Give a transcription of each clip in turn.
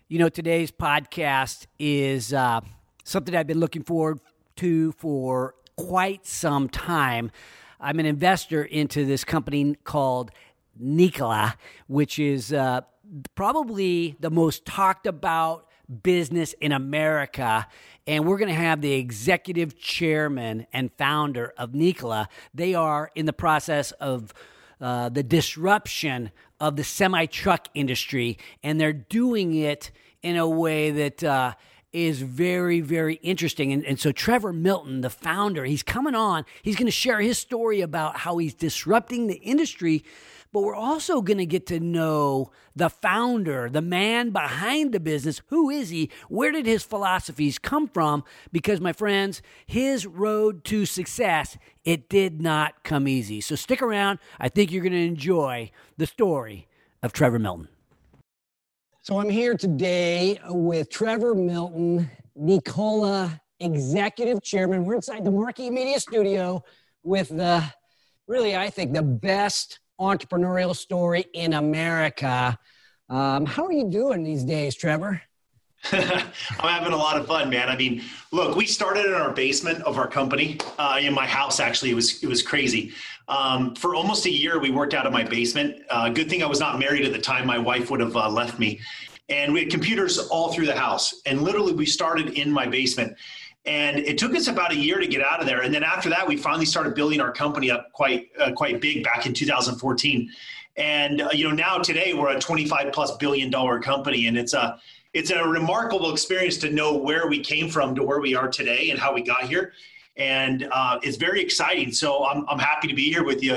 Today's podcast is something I've been looking forward to for quite some time. I'm an investor into this company called Nikola, which is probably the most talked about business in America. And we're going to have the executive chairman and founder of Nikola. They are in the process of the disruption of the semi-truck industry, and they're doing it in a way that is very, very interesting. And so Trevor Milton, the founder, he's coming on. He's going to share his story about how he's disrupting the industry, but we're also going to get to know the founder, the man behind the business. Who is he? Where did his philosophies come from? Because, my friends, his road to success, it did not come easy. So stick around. I think you're going to enjoy the story of Trevor Milton. So I'm here today with Trevor Milton, Nikola Executive Chairman. We're inside the Marquee Media Studio with I think, the best entrepreneurial story in America. How are you doing these days, Trevor? I'm having a lot of fun, man. I mean, look, we started in our basement of our company, in my house. Actually, it was crazy. For almost a year, we worked out of my basement. Good thing I was not married at the time. My wife would have left me. And we had computers all through the house. And literally, we started in my basement. And it took us about a year to get out of there. And then after that, we finally started building our company up quite big back in 2014. And now today we're a $25+ billion company, and it's a remarkable experience to know where we came from to where we are today and how we got here. And it's very exciting. So I'm happy to be here with you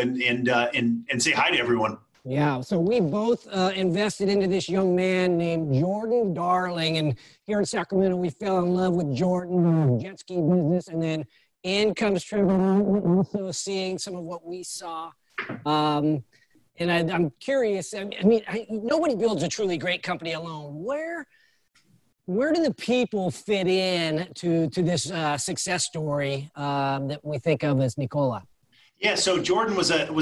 and say hi to everyone. Yeah, so we both invested into this young man named Jordan Darling, and here in Sacramento, we fell in love with Jordan, jet ski business, and then in comes Trevor, also seeing some of what we saw. And I'm curious, nobody builds a truly great company alone. Where do the people fit in to this success story that we think of as Nikola? Yeah, so Jordan was a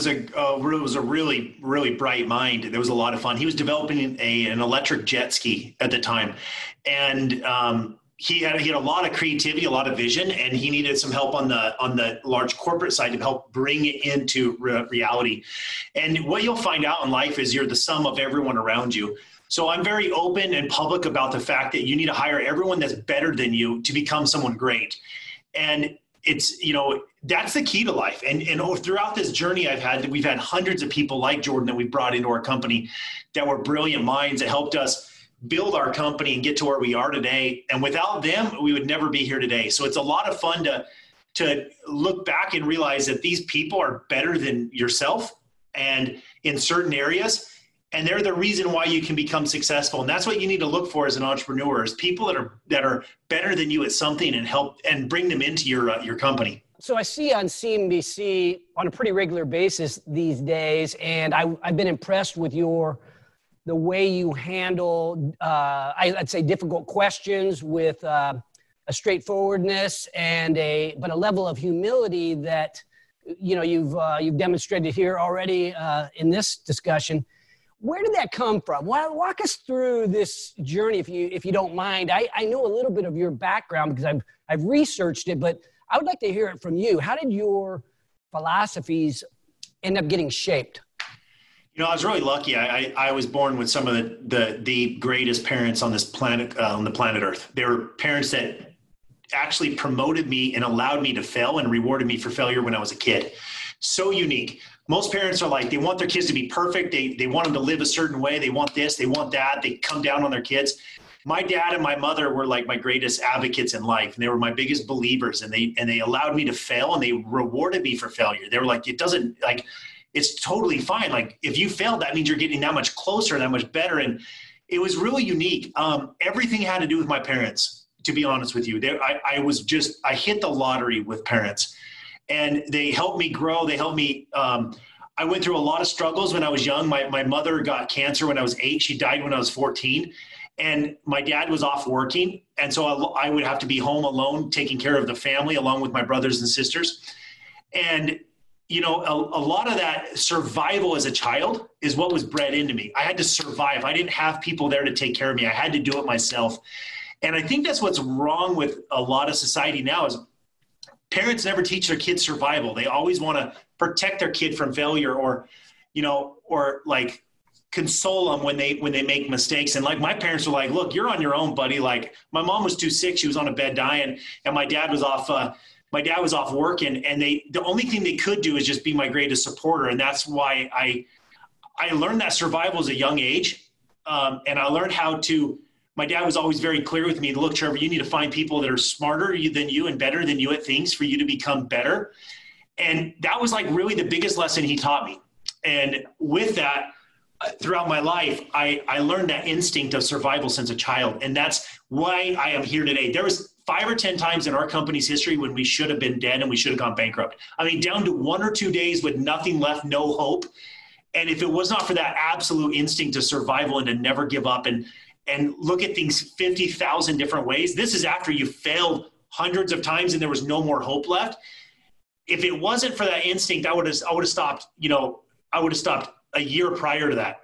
really, really bright mind. There was a lot of fun. He was developing an electric jet ski at the time, and he had a lot of creativity, a lot of vision, and he needed some help on the large corporate side to help bring it into reality. And what you'll find out in life is you're the sum of everyone around you. So I'm very open and public about the fact that you need to hire everyone that's better than you to become someone great. And it's, that's the key to life. And throughout this journey we've had hundreds of people like Jordan that we brought into our company that were brilliant minds that helped us build our company and get to where we are today. And without them, we would never be here today. So it's a lot of fun to look back and realize that these people are better than yourself and in certain areas. And they're the reason why you can become successful. And that's what you need to look for as an entrepreneur, is people that are better than you at something and help and bring them into your company. So I see on CNBC on a pretty regular basis these days, and I've been impressed with the way you handle, I'd say, difficult questions with a straightforwardness but a level of humility that you've demonstrated here already in this discussion. Where did that come from? Well, walk us through this journey, if you don't mind. I know a little bit of your background because I've researched it, but I would like to hear it from you. How did your philosophies end up getting shaped? I was really lucky. I was born with some of the greatest parents on this planet, on the planet Earth. They were parents that actually promoted me and allowed me to fail and rewarded me for failure when I was a kid. So unique. Most parents are like, they want their kids to be perfect. They want them to live a certain way. They want this, they want that. They come down on their kids. My dad and my mother were like my greatest advocates in life. And they were my biggest believers. And they allowed me to fail, and they rewarded me for failure. They were like, it's totally fine. Like, if you fail, that means you're getting that much closer, that much better. And it was really unique. Everything had to do with my parents, to be honest with you. I hit the lottery with parents. And they helped me grow. They helped me. I went through a lot of struggles when I was young. My mother got cancer when I was 8. She died when I was 14. And my dad was off working. And so I would have to be home alone, taking care of the family along with my brothers and sisters. And a lot of that survival as a child is what was bred into me. I had to survive. I didn't have people there to take care of me. I had to do it myself. And I think that's what's wrong with a lot of society now is parents never teach their kids survival. They always want to protect their kid from failure or like console them when they make mistakes. And like my parents were like, look, you're on your own, buddy. Like my mom was too sick. She was on a bed dying and my dad was off working, and the only thing they could do is just be my greatest supporter. And that's why I learned that survival as a young age. And I learned my dad was always very clear with me, look, Trevor, you need to find people that are smarter than you and better than you at things for you to become better. And that was like really the biggest lesson he taught me. And with that, throughout my life, I learned that instinct of survival since a child. And that's why I am here today. There was 5 or 10 times in our company's history when we should have been dead and we should have gone bankrupt. I mean, down to 1 or 2 days with nothing left, no hope. And if it was not for that absolute instinct of survival and to never give up and look at things 50,000 different ways, this is after you failed hundreds of times and there was no more hope left. If it wasn't for that instinct, I would have stopped, I would have stopped a year prior to that.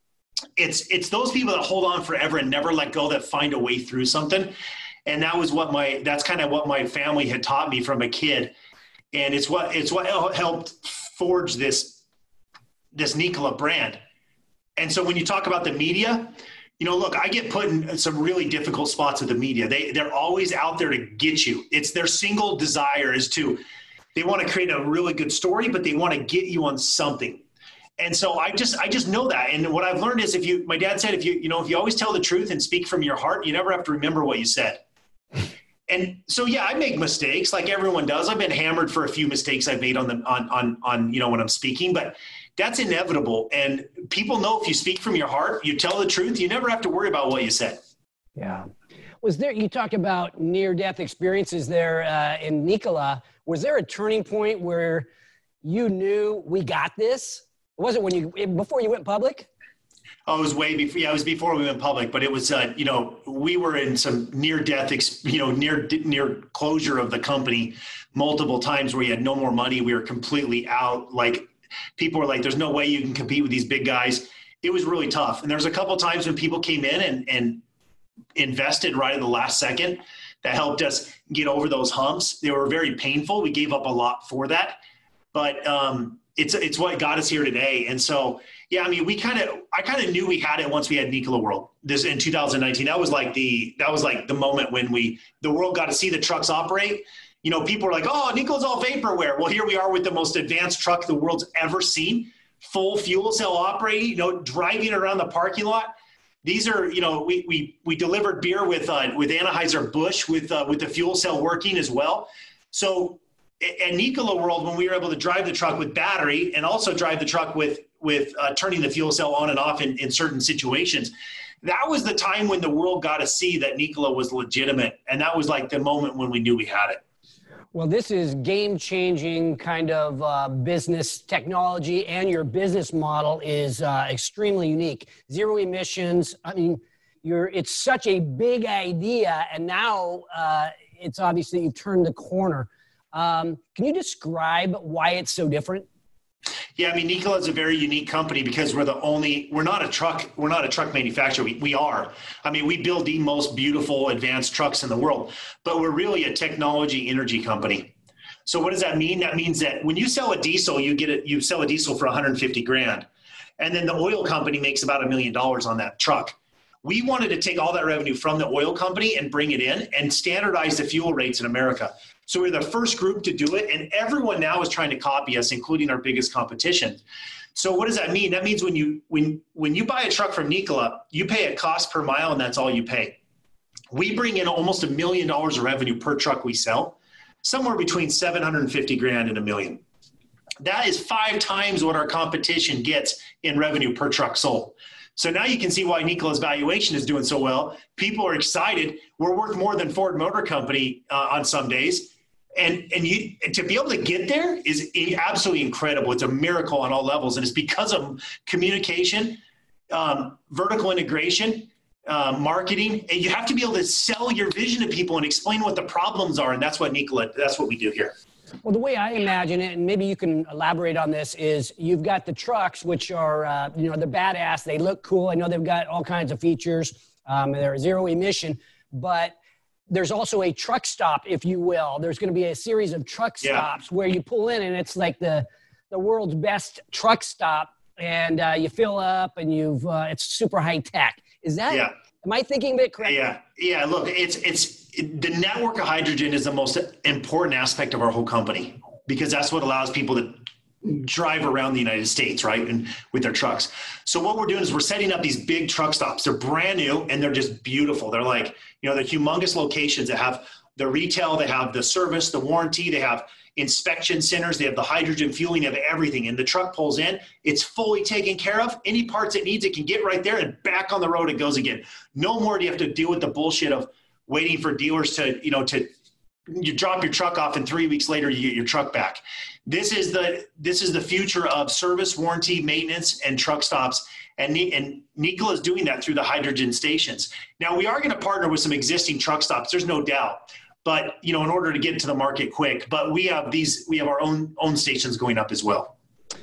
It's those people that hold on forever and never let go that find a way through something. And that's kind of what my family had taught me from a kid. And it's what helped forge this Nikola brand. And so when you talk about the media, look, I get put in some really difficult spots with the media. They're always out there to get you. It's their single desire is they want to create a really good story, but they want to get you on something. And so I just know that. And what I've learned is my dad said, if you always tell the truth and speak from your heart, you never have to remember what you said. And so, yeah, I make mistakes like everyone does. I've been hammered for a few mistakes I've made on when I'm speaking, but that's inevitable. And people know if you speak from your heart, you tell the truth, you never have to worry about what you said. Yeah. You talked about near-death experiences there in Nikola. Was there a turning point where you knew we got this? Was it before you went public? Oh, it was way before. Yeah, it was before we went public, but it was, we were in some near-death, near closure of the company multiple times where we had no more money. We were completely out. Like people were like, there's no way you can compete with these big guys. It was really tough. And there's a couple of times when people came in and invested right at the last second that helped us get over those humps. They were very painful. We gave up a lot for that, but it's what got us here today. And so, yeah, I mean, I kind of knew we had it once we had Nikola World. This in 2019. That was like the moment when the world got to see the trucks operate. People were like, "Oh, Nikola's all vaporware." Well, here we are with the most advanced truck the world's ever seen, full fuel cell operating. Driving around the parking lot. These are, we delivered beer with Anheuser-Busch with the fuel cell working as well. So at Nikola World, when we were able to drive the truck with battery and also drive the truck with turning the fuel cell on and off in certain situations, that was the time when the world got to see that Nikola was legitimate. And that was like the moment when we knew we had it. Well, this is game-changing kind of business technology, and your business model is extremely unique. Zero emissions. I mean, it's such a big idea, and now it's obviously you've turned the corner. Can you describe why it's so different? Yeah, I mean, Nikola is a very unique company because we're not a truck manufacturer. We are. I mean, we build the most beautiful advanced trucks in the world, but we're really a technology energy company. So what does that mean? That means that when you sell a diesel, you sell a diesel for $150,000, and then the oil company makes about $1 million on that truck. We wanted to take all that revenue from the oil company and bring it in and standardize the fuel rates in America. So we're the first group to do it, and everyone now is trying to copy us, including our biggest competition. So what does that mean? That means when you buy a truck from Nikola, you pay a cost per mile, and that's all you pay. We bring in almost $1 million of revenue per truck we sell, somewhere between $750,000 and $1 million. That is 5 times what our competition gets in revenue per truck sold. So now you can see why Nikola's valuation is doing so well. People are excited. We're worth more than Ford Motor Company on some days. And to be able to get there is absolutely incredible. It's a miracle on all levels. And it's because of communication, vertical integration, marketing. And you have to be able to sell your vision to people and explain what the problems are. And that's what we do here. Well, the way I imagine it, and maybe you can elaborate on this, is you've got the trucks, which are, they're badass. They look cool. I know they've got all kinds of features. They're zero emission, but there's also a truck stop, if you will. There's going to be a series of truck stops where you pull in, and it's like the world's best truck stop, and you fill up, and it's super high tech. Is that? Yeah. Am I thinking of it correctly? Yeah. Look, the network of hydrogen is the most important aspect of our whole company, because that's what allows people to drive around the United States, right? And with their trucks. So what we're doing is we're setting up these big truck stops. They're brand new and they're just beautiful. They're like, they're humongous locations that have the retail, they have the service, the warranty, they have inspection centers, they have the hydrogen fueling, they have everything. And the truck pulls in, it's fully taken care of. Any parts it needs, it can get right there, and back on the road it goes again. No more do you have to deal with the bullshit of waiting for dealers to you drop your truck off and 3 weeks later you get your truck back. This is the future of service, warranty, maintenance, and truck stops. And Nikola is doing that through the hydrogen stations. Now, we are going to partner with some existing truck stops. There's no doubt. But, in order to get to the market quick, but we have our own stations going up as well.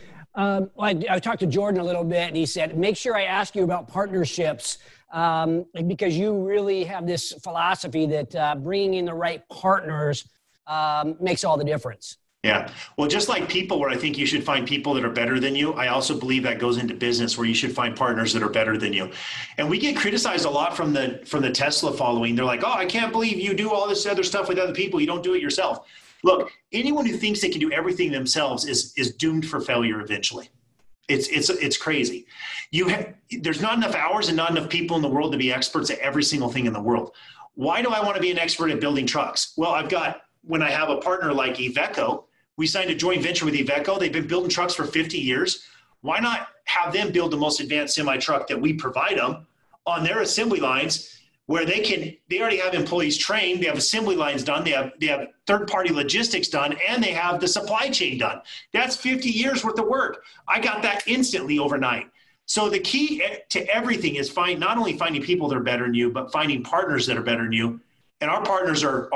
I talked to Jordan a little bit, and he said, make sure I ask you about partnerships, because you really have this philosophy that bringing in the right partners makes all the difference. Yeah. Well, just like people, where I think you should find people that are better than you, I also believe that goes into business, where you should find partners that are better than you. And we get criticized a lot from the Tesla following. They're like, oh, I can't believe you do all this other stuff with other people. You don't do it yourself. Look, anyone who thinks they can do everything themselves is doomed for failure eventually. It's crazy. There's not enough hours and not enough people in the world to be experts at every single thing in the world. Why do I want to be an expert at building trucks? Well, when I have a partner like Iveco, we signed a joint venture with Iveco. They've been building trucks for 50 years. Why not have them build the most advanced semi-truck that we provide them on their assembly lines, where they already have employees trained, they have assembly lines done, they have third-party logistics done, and they have the supply chain done. That's 50 years worth of work. I got that instantly overnight. So the key to everything is not only finding people that are better than you, but finding partners that are better than you. And our partners are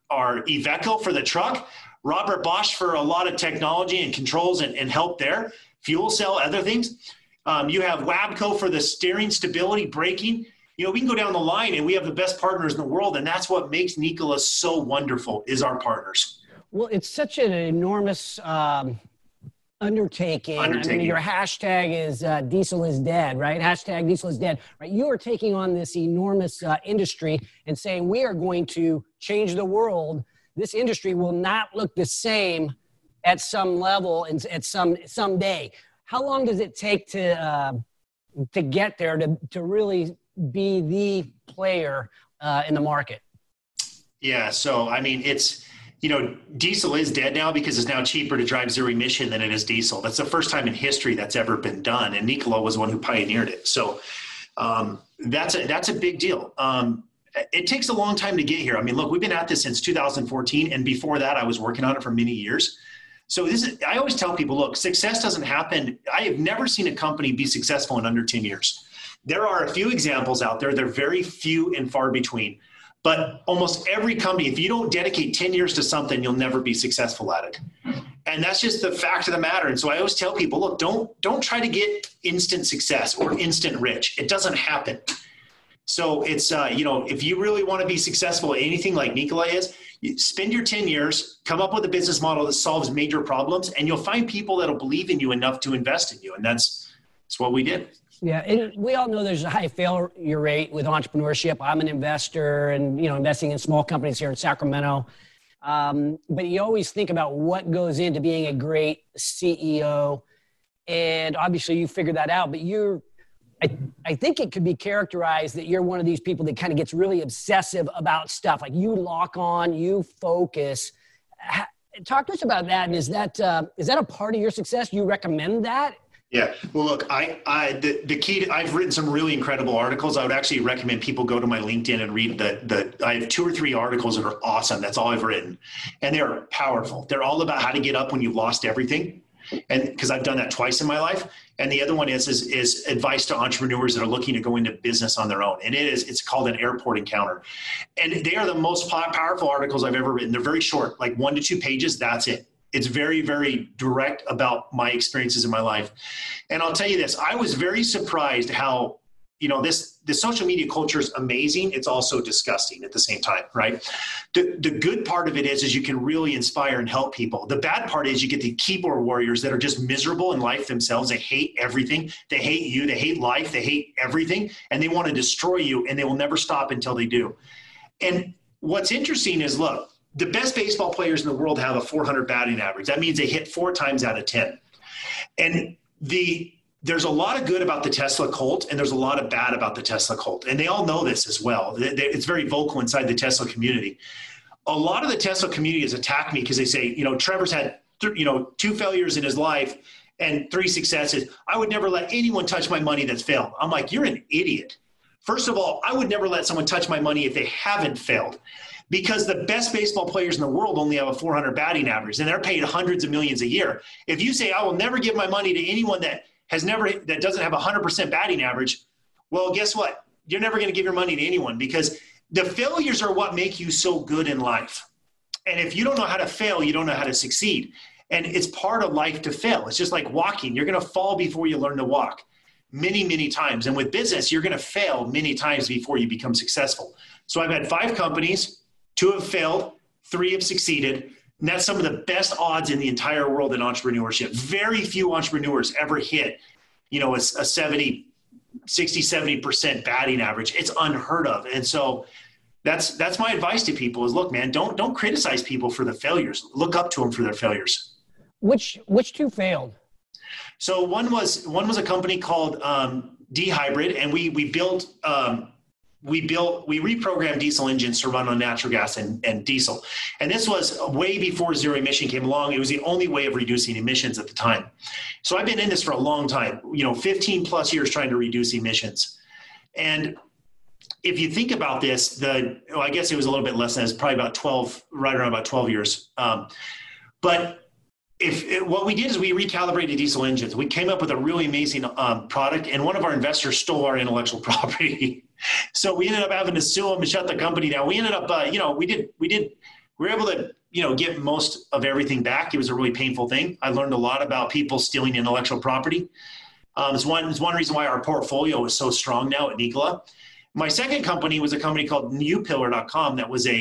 Iveco for the truck, Robert Bosch for a lot of technology and controls and help there, fuel cell, other things. You have Wabco for the steering, stability, braking. We can go down the line, and we have the best partners in the world, and that's what makes Nikola so wonderful, is our partners. Well, it's such an enormous undertaking. I mean, your hashtag is diesel is dead, right? Hashtag diesel is dead, right? You are taking on this enormous industry and saying, we are going to change the world. This industry will not look the same at some level and at some day. How long does it take to get there to really be the player in the market? Yeah. So, I mean, diesel is dead now because it's now cheaper to drive zero emission than it is diesel. That's the first time in history that's ever been done. And Nikola was the one who pioneered it. So that's a big deal. It takes a long time to get here. I mean, look, we've been at this since 2014. And before that, I was working on it for many years. So I always tell people, look, success doesn't happen. I have never seen a company be successful in under 10 years. There are a few examples out there. They're very few and far between. But almost every company, if you don't dedicate 10 years to something, you'll never be successful at it. And that's just the fact of the matter. And so I always tell people, look, don't try to get instant success or instant rich. It doesn't happen. So it's, if you really want to be successful at anything like Nikola is, you spend your 10 years, come up with a business model that solves major problems, and you'll find people that'll believe in you enough to invest in you. And that's what we did. Yeah, and we all know there's a high failure rate with entrepreneurship. I'm an investor and, investing in small companies here in Sacramento. But you always think about what goes into being a great CEO. And obviously you figured that out, but I think it could be characterized that you're one of these people that kind of gets really obsessive about stuff. Like you lock on, you focus. Talk to us about that. And is that a part of your success? Do you recommend that? Yeah. Well, look, the key I've written some really incredible articles. I would actually recommend people go to my LinkedIn and read I have 2 or 3 articles that are awesome. That's all I've written. And they're powerful. They're all about how to get up when you've lost everything. And because I've done that twice in my life. And the other one is advice to entrepreneurs that are looking to go into business on their own. And it's called an airport encounter. And they are the most powerful articles I've ever written. They're very short, like 1 to 2 pages. That's it. It's very, very direct about my experiences in my life. And I'll tell you this, I was very surprised how, the social media culture is amazing. It's also disgusting at the same time, right? The good part of it is you can really inspire and help people. The bad part is you get the keyboard warriors that are just miserable in life themselves. They hate everything. They hate you. They hate life. They hate everything. And they want to destroy you, and they will never stop until they do. And what's interesting is, look, the best baseball players in the world have a 400 batting average. That means they hit 4 times out of 10. And there's a lot of good about the Tesla cult, and there's a lot of bad about the Tesla cult. And they all know this as well. It's very vocal inside the Tesla community. A lot of the Tesla community has attacked me because they say, Trevor's had 2 failures in his life and 3 successes. I would never let anyone touch my money that's failed. I'm like, you're an idiot. First of all, I would never let someone touch my money if they haven't failed, because the best baseball players in the world only have a 400 batting average, and they're paid hundreds of millions a year. If you say, I will never give my money to anyone that doesn't have a 100% batting average, well, guess what? You're never going to give your money to anyone, because the failures are what make you so good in life. And if you don't know how to fail, you don't know how to succeed. And it's part of life to fail. It's just like walking. You're going to fall before you learn to walk many, many times. And with business, you're going to fail many times before you become successful. So I've had 5 companies, 2 have failed, 3 have succeeded. And that's some of the best odds in the entire world in entrepreneurship. Very few entrepreneurs ever hit, a 60, 70% batting average. It's unheard of. And so that's my advice to people is, look, man, don't criticize people for the failures. Look up to them for their failures. Which 2 failed? So one was a company called D-Hybrid, and we reprogrammed diesel engines to run on natural gas and diesel. And this was way before zero emission came along. It was the only way of reducing emissions at the time. So I've been in this for a long time, 15 plus years trying to reduce emissions. And if you think about this, I guess it was a little bit less than, it's probably about 12, right around about 12 years. But what we did is we recalibrated diesel engines. We came up with a really amazing product, and one of our investors stole our intellectual property. So we ended up having to sue them and shut the company down. We ended up, we were able to, get most of everything back. It was a really painful thing. I learned a lot about people stealing intellectual property. It's one reason why our portfolio is so strong now at Nikola. My second company was a company called upillar.com.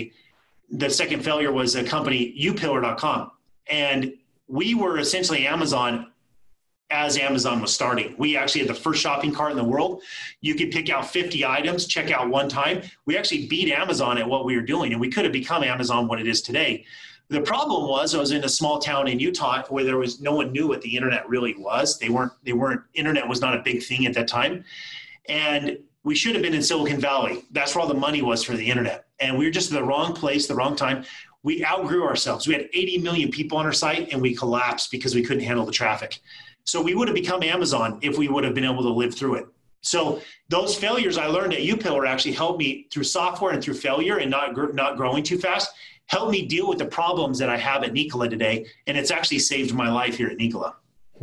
The second failure was a company, upillar.com. And we were essentially Amazon as Amazon was starting. We actually had the first shopping cart in the world. You could pick out 50 items, check out one time. We actually beat Amazon at what we were doing, and we could have become Amazon what it is today. The problem was I was in a small town in Utah where no one knew what the internet really was. Internet was not a big thing at that time. And we should have been in Silicon Valley. That's where all the money was for the internet. And we were just in the wrong place, the wrong time. We outgrew ourselves. We had 80 million people on our site, and we collapsed because we couldn't handle the traffic. So we would have become Amazon if we would have been able to live through it. So those failures I learned at UPillar actually helped me through software and through failure and not growing too fast, helped me deal with the problems that I have at Nikola today. And it's actually saved my life here at Nikola.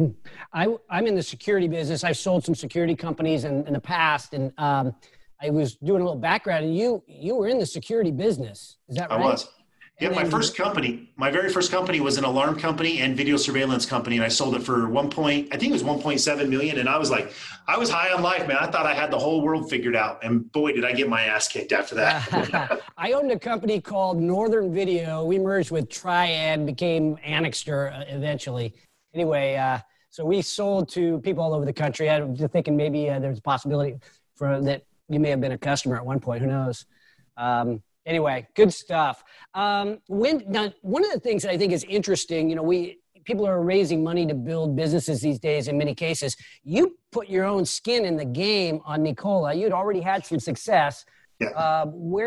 I'm in the security business. I've sold some security companies in the past, and I was doing a little background, and you were in the security business. Is that right? I was. Yeah, my very first company was an alarm company and video surveillance company, and I sold it for I think it was 1.7 million. And I was high on life, man. I thought I had the whole world figured out, and boy, did I get my ass kicked after that. I owned a company called Northern Video. We merged with Triad, became Annixter eventually. Anyway, so we sold to people all over the country. I was thinking maybe there's a possibility that you may have been a customer at one point. Who knows? Anyway, good stuff. Now, one of the things that I think is interesting, people are raising money to build businesses these days in many cases. You put your own skin in the game on Nikola. You'd already had some success. Yeah.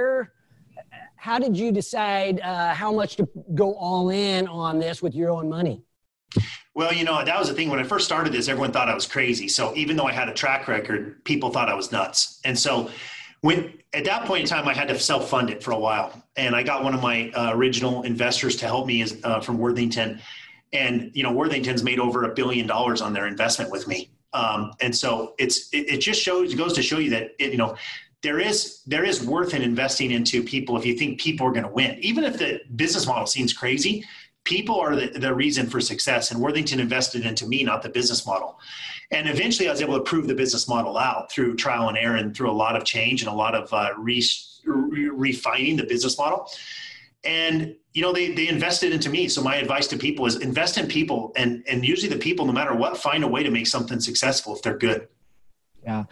How did you decide how much to go all in on this with your own money? Well, that was the thing. When I first started this, everyone thought I was crazy. So even though I had a track record, people thought I was nuts. And so at that point in time, I had to self-fund it for a while. And I got one of my original investors to help me from Worthington. And, Worthington's made over $1 billion on their investment with me. And so it just goes to show you that, there is worth in investing into people if you think people are going to win. Even if the business model seems crazy, people are the reason for success. And Worthington invested into me, not the business model. And eventually I was able to prove the business model out through trial and error and through a lot of change and a lot of refining the business model. And, they invested into me. So my advice to people is invest in people, and usually the people, no matter what, find a way to make something successful if they're good. Yeah.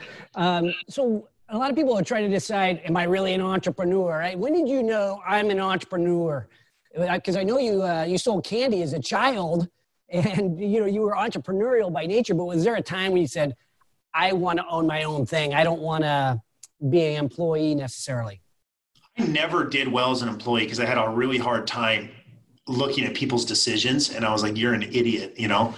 So a lot of people are trying to decide, am I really an entrepreneur, right? When did you know I'm an entrepreneur? Because I know you sold candy as a child, and, you were entrepreneurial by nature, but was there a time when you said, I want to own my own thing? I don't want to be an employee necessarily. I never did well as an employee because I had a really hard time looking at people's decisions. And I was like, you're an idiot,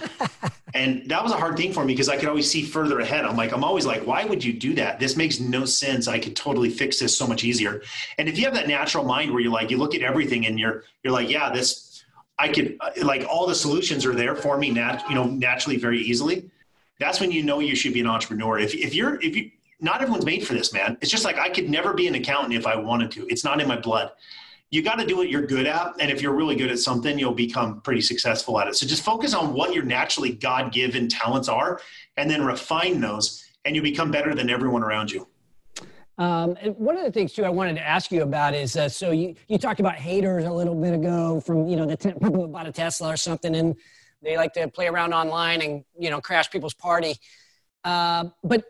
And that was a hard thing for me because I could always see further ahead. I'm always like, why would you do that? This makes no sense. I could totally fix this so much easier. And if you have that natural mind where you look at everything and you're like, yeah, I could, all the solutions are there for me, naturally, very easily. That's when you should be an entrepreneur. If you not everyone's made for this, man. It's just like I could never be an accountant if I wanted to. It's not in my blood. You got to do what you're good at. And if you're really good at something, you'll become pretty successful at it. So just focus on what your naturally God-given talents are and then refine those, and you become better than everyone around you. And one of the things, too, I wanted to ask you about is, so you talked about haters a little bit ago from, the people who bought a Tesla or something, and they like to play around online and, crash people's party. But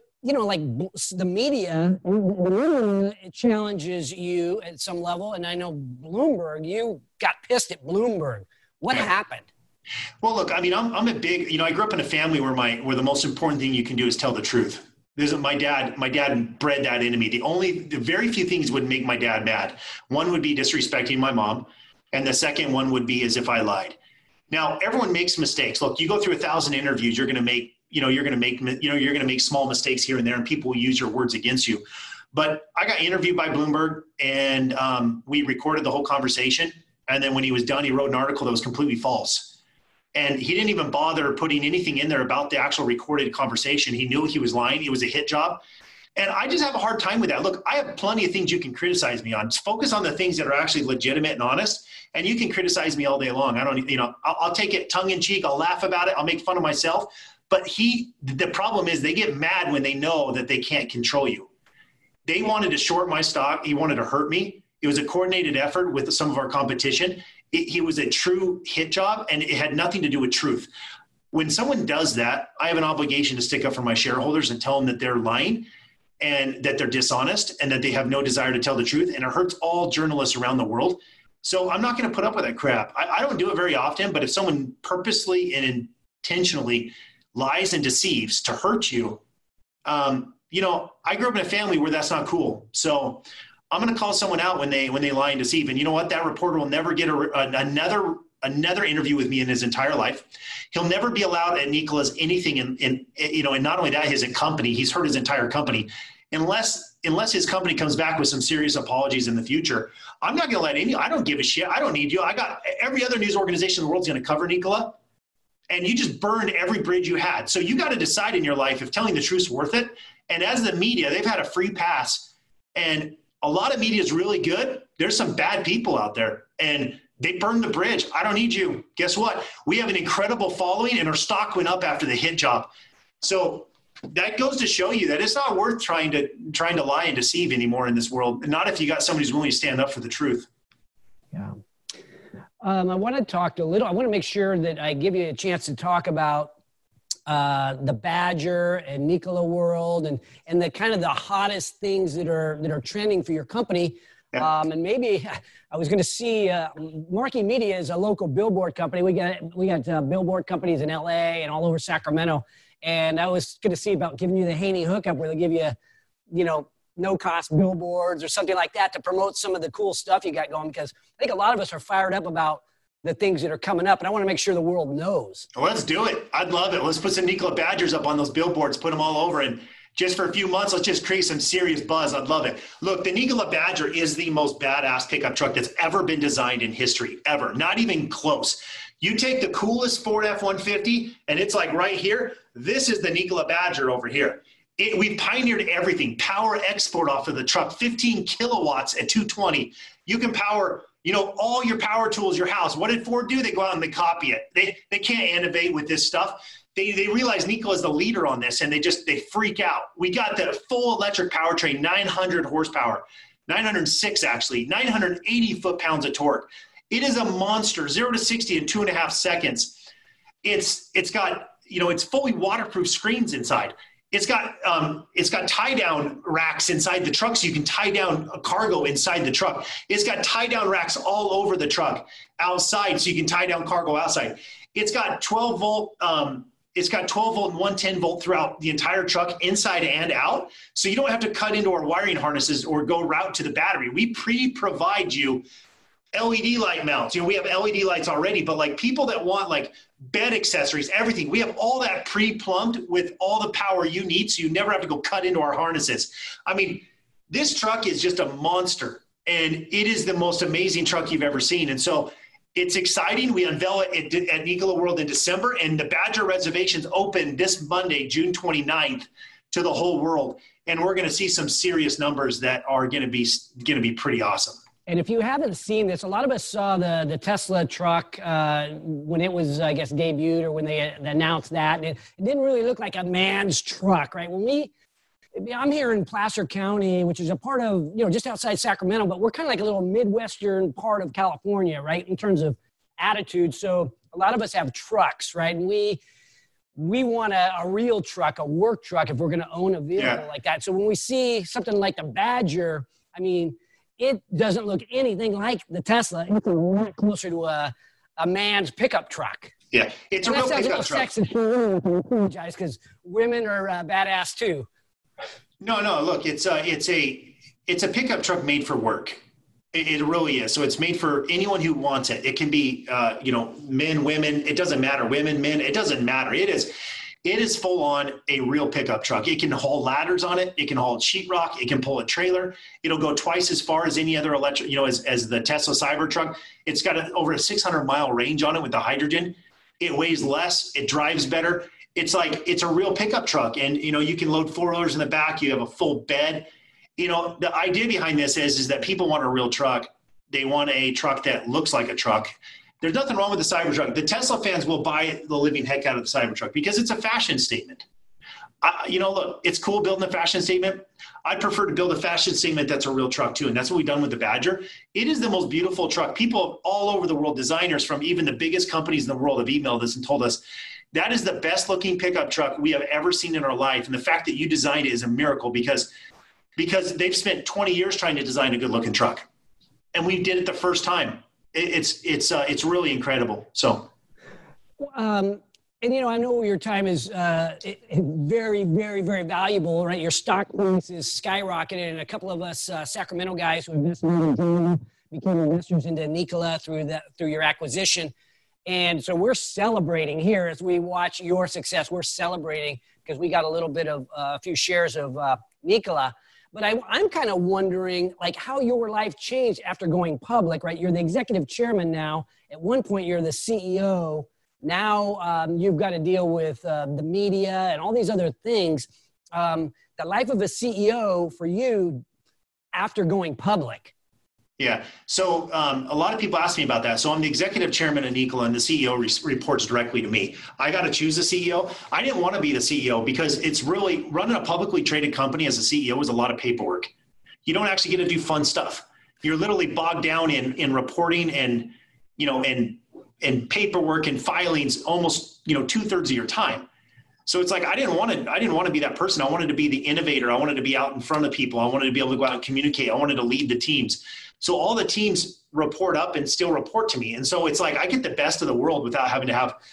the media, it challenges you at some level. And I know Bloomberg, you got pissed at Bloomberg. What happened? Well, look, I'm a big, I grew up in a family where the most important thing you can do is tell the truth. My dad bred that into me. The very few things would make my dad mad. One would be disrespecting my mom. And the second one would be as if I lied. Now, everyone makes mistakes. Look, you go through 1,000 interviews, you're going to make small mistakes here and there, and people will use your words against you. But I got interviewed by Bloomberg, and we recorded the whole conversation. And then when he was done, he wrote an article that was completely false. And he didn't even bother putting anything in there about the actual recorded conversation. He knew he was lying. It was a hit job. And I just have a hard time with that. Look, I have plenty of things you can criticize me on. Just focus on the things that are actually legitimate and honest. And you can criticize me all day long. I don't, I'll take it tongue in cheek. I'll laugh about it. I'll make fun of myself. But the problem is they get mad when they know that they can't control you. They wanted to short my stock. He wanted to hurt me. It was a coordinated effort with some of our competition. It was a true hit job, and it had nothing to do with truth. When someone does that, I have an obligation to stick up for my shareholders and tell them that they're lying and that they're dishonest and that they have no desire to tell the truth. And it hurts all journalists around the world. So I'm not going to put up with that crap. I don't do it very often, but if someone purposely and intentionally lies and deceives to hurt you, I grew up in a family where that's not cool. So I'm going to call someone out when they lie and deceive. And you know what? That reporter will never get another interview with me in his entire life. He'll never be allowed at Nikola's anything and not only that, his company, he's hurt his entire company. Unless his company comes back with some serious apologies in the future, I'm not going to I don't give a shit. I don't need you. I got every other news organization in the world is going to cover Nikola. And you just burned every bridge you had. So you got to decide in your life if telling the truth is worth it. And as the media, they've had a free pass. And a lot of media is really good. There's some bad people out there. And they burned the bridge. I don't need you. Guess what? We have an incredible following, and our stock went up after the hit job. So that goes to show you that it's not worth trying to lie and deceive anymore in this world. Not if you got somebody who's willing to stand up for the truth. Yeah. I want to make sure that I give you a chance to talk about the Badger and Nikola World and the kind of the hottest things that are trending for your company. Yeah. And maybe I was going to see Marquee Media is a local billboard company. We got billboard companies in LA and all over Sacramento. And I was going to see about giving you the Haney hookup where they give you, no-cost billboards or something like that to promote some of the cool stuff you got going, because I think a lot of us are fired up about the things that are coming up, and I want to make sure the world knows. Let's do it. I'd love it. Let's put some Nikola Badgers up on those billboards, put them all over, and just for a few months, let's just create some serious buzz. I'd love it. Look, the Nikola Badger is the most badass pickup truck that's ever been designed in history, ever. Not even close. You take the coolest Ford F-150, and it's like right here. This is the Nikola Badger over here. We pioneered everything. Power export off of the truck, 15 kilowatts at 220. You can power, all your power tools, your house. What did Ford do? They go out and they copy it. They can't innovate with this stuff. They realize Nikola is the leader on this, and they freak out. We got the full electric powertrain, 900 horsepower, 906 actually, 980 foot-pounds of torque. It is a monster, 0 to 60 in 2.5 seconds. It's got, it's fully waterproof screens inside. It's got tie-down racks inside the truck, so you can tie down a cargo inside the truck. It's got tie-down racks all over the truck outside, so you can tie down cargo outside. It's got 12 volt. It's got 12 volt and 110 volt throughout the entire truck, inside and out. So you don't have to cut into our wiring harnesses or go route to the battery. We provide you LED light mounts. We have LED lights already, but like people that want like bed accessories, everything, we have all that pre-plumbed with all the power you need, so you never have to go cut into our harnesses. I mean, this truck is just a monster, and it is the most amazing truck you've ever seen. And so it's exciting. We unveil it at Nikola World in December, and the Badger reservations open this Monday, June 29th, to the whole world. And we're going to see some serious numbers that are going to be pretty awesome. And if you haven't seen this, a lot of us saw the Tesla truck when it was, I guess, debuted, or when they announced that. And it didn't really look like a man's truck, right? I'm here in Placer County, which is a part of, just outside Sacramento, but we're kind of like a little Midwestern part of California, right, in terms of attitude. So a lot of us have trucks, right? And we want a real truck, a work truck, if we're going to own a vehicle like that. So when we see something like the Badger, I mean, it doesn't look anything like the Tesla. It's a lot closer to a man's pickup truck. Yeah, it's a real pickup truck. Sexist, I apologize, because women are badass too. No. Look, it's a pickup truck made for work. It really is. So it's made for anyone who wants it. It can be, men, women. It doesn't matter. Women, men. It doesn't matter. It is full on a real pickup truck. It can haul ladders on it. It can haul sheetrock. It can pull a trailer. It'll go twice as far as any other electric, as the Tesla Cybertruck. It's got over a 600-mile range on it with the hydrogen. It weighs less. It drives better. It's a real pickup truck. And, you can load 4-wheelers in the back. You have a full bed. The idea behind this is that people want a real truck. They want a truck that looks like a truck. There's nothing wrong with the Cybertruck. The Tesla fans will buy the living heck out of the Cybertruck because it's a fashion statement. Look, it's cool building a fashion statement. I'd prefer to build a fashion statement that's a real truck too, and that's what we've done with the Badger. It is the most beautiful truck. People all over the world, designers from even the biggest companies in the world, have emailed us and told us that is the best looking pickup truck we have ever seen in our life. And the fact that you designed it is a miracle because they've spent 20 years trying to design a good looking truck, and we did it the first time. It's really incredible. So, and I know your time is very, very, very valuable, right? Your stock price is skyrocketed, and a couple of us Sacramento guys who became investors into Nikola through your acquisition, and so we're celebrating here as we watch your success. We're celebrating because we got a little bit of a few shares of Nikola. But I'm kind of wondering, like, how your life changed after going public, right? You're the executive chairman now. At one point, you're the CEO. Now you've got to deal with the media and all these other things. The life of a CEO for you after going public. Yeah. So a lot of people ask me about that. So I'm the executive chairman of Nikola, and the CEO reports directly to me. I got to choose a CEO. I didn't want to be the CEO because it's really running a publicly traded company as a CEO is a lot of paperwork. You don't actually get to do fun stuff. You're literally bogged down in reporting and paperwork and filings almost 2/3 of your time. So it's like I didn't want to be that person. I wanted to be the innovator. I wanted to be out in front of people. I wanted to be able to go out and communicate. I wanted to lead the teams. So all the teams report up and still report to me. And so it's like I get the best of the world without having to have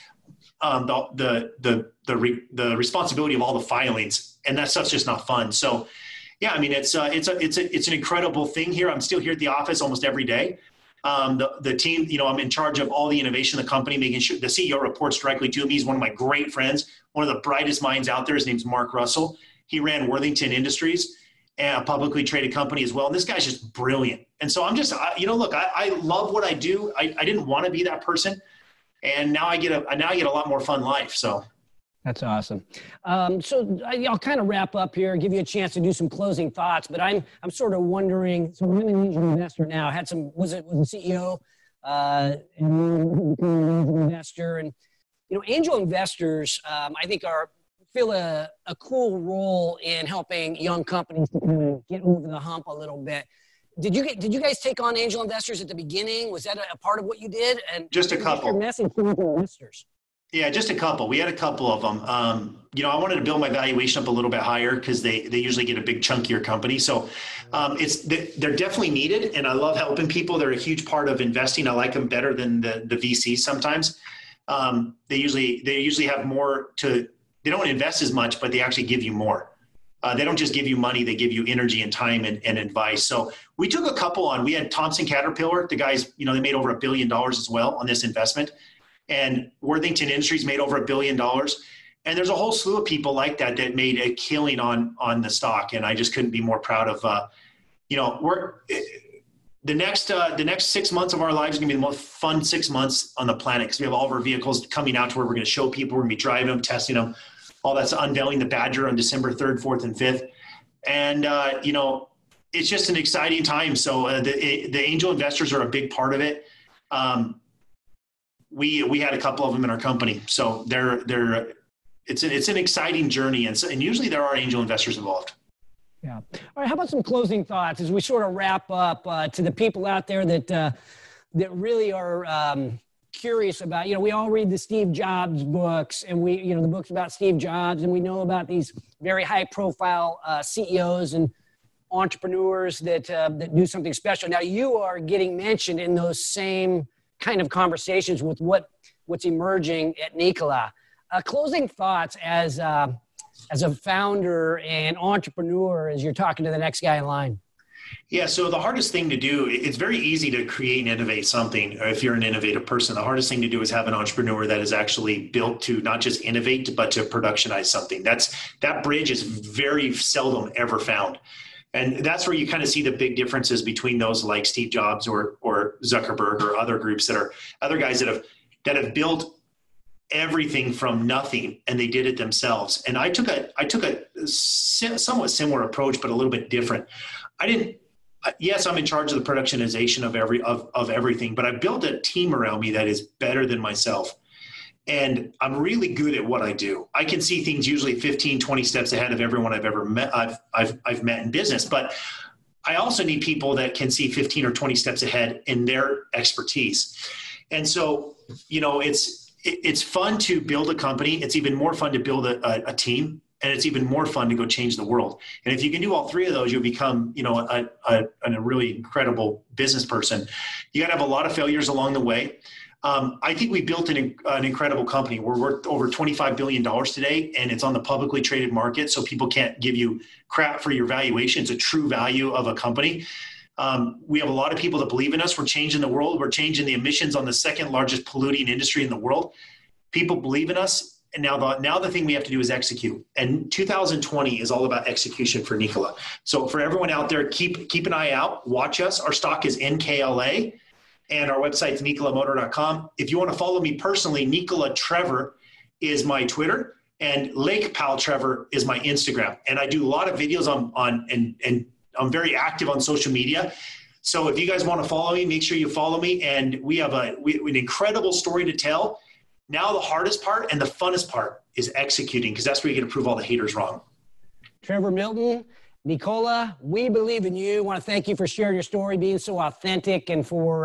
the responsibility of all the filings, and that stuff's just not fun. So yeah, I mean it's an incredible thing here. I'm still here at the office almost every day. The team, I'm in charge of all the innovation of the company, making sure the CEO reports directly to me. He's one of my great friends, one of the brightest minds out there. His name's Mark Russell. He ran Worthington Industries, a publicly traded company as well. And this guy's just brilliant. And so I'm just, look, I love what I do. I didn't want to be that person. And now I get a lot more fun life. So. That's awesome. So I'll kind of wrap up here, give you a chance to do some closing thoughts, but I'm sort of wondering, so I'm an angel investor now, was it CEO, and investor, and, angel investors, I think fill a cool role in helping young companies to kind of get over the hump a little bit. Did you guys take on angel investors at the beginning? Was that a part of what you did? And just a couple. Your message to investors? Yeah, just a couple. We had a couple of them. I wanted to build my valuation up a little bit higher because they usually get a big chunkier company. So they're definitely needed, and I love helping people. They're a huge part of investing. I like them better than the VCs sometimes. They usually have more to. They don't invest as much, but they actually give you more. They don't just give you money; they give you energy and time and advice. So we took a couple on. We had Thomson Caterpillar. The guys, they made over $1 billion as well on this investment. And Worthington Industries made over $1 billion. And there's a whole slew of people like that made a killing on the stock. And I just couldn't be more proud of, the next 6 months of our lives is going to be the most fun 6 months on the planet because we have all of our vehicles coming out to where we're going to show people, we're going to be driving them, testing them. All that's unveiling the Badger on December 3rd, 4th, and 5th. And, it's just an exciting time. So the angel investors are a big part of it. We had a couple of them in our company, so it's an exciting journey, and usually there are angel investors involved. Yeah. All right. How about some closing thoughts as we sort of wrap up to the people out there that really are curious about? We all read the Steve Jobs books, and the books about Steve Jobs, and we know about these very high-profile CEOs and entrepreneurs that do something special. Now you are getting mentioned in those same kind of conversations with what's emerging at Nikola. Closing thoughts as a founder and entrepreneur as you're talking to the next guy in line. Yeah, so the hardest thing to do, it's very easy to create and innovate something if you're an innovative person. The hardest thing to do is have an entrepreneur that is actually built to not just innovate, but to productionize something. That bridge is very seldom ever found. And that's where you kind of see the big differences between those like Steve Jobs or Zuckerberg or other groups other guys that have built everything from nothing, and they did it themselves. And I took a somewhat similar approach, but a little bit different. Yes, I'm in charge of the productionization of everything, but I built a team around me that is better than myself. And I'm really good at what I do. I can see things usually 15, 20 steps ahead of everyone I've ever met. I've met in business, but I also need people that can see 15 or 20 steps ahead in their expertise. And so, it's fun to build a company. It's even more fun to build a team, and it's even more fun to go change the world. And if you can do all three of those, you'll become, a really incredible business person. You got to have a lot of failures along the way. I think we built an incredible company. We're worth over $25 billion today, and it's on the publicly traded market, so people can't give you crap for your valuation. It's a true value of a company. We have a lot of people that believe in us. We're changing the world. We're changing the emissions on the second largest polluting industry in the world. People believe in us, and now the thing we have to do is execute. And 2020 is all about execution for Nikola. So for everyone out there, keep an eye out. Watch us. Our stock is NKLA. And our website's nikolamotor.com. If you want to follow me personally, Nikola Trevor is my Twitter, and Lake Pal Trevor is my Instagram. And I do a lot of videos and I'm very active on social media. So if you guys want to follow me, make sure you follow me. And we have an incredible story to tell. Now the hardest part and the funnest part is executing, because that's where you get to prove all the haters wrong. Trevor Milton, Nikola, we believe in you. I want to thank you for sharing your story, being so authentic, and for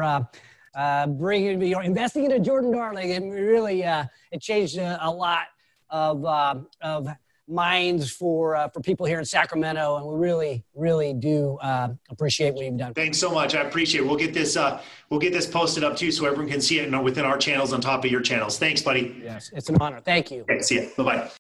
investing into Jordan Darling. And really, it changed a lot of minds for people here in Sacramento, and we really, really do appreciate what you've done. Thanks so much. I appreciate it. We'll get this posted up too, so everyone can see it within our channels on top of your channels. Thanks, buddy. Yes, it's an honor. Thank you. Okay, see ya. Bye-bye.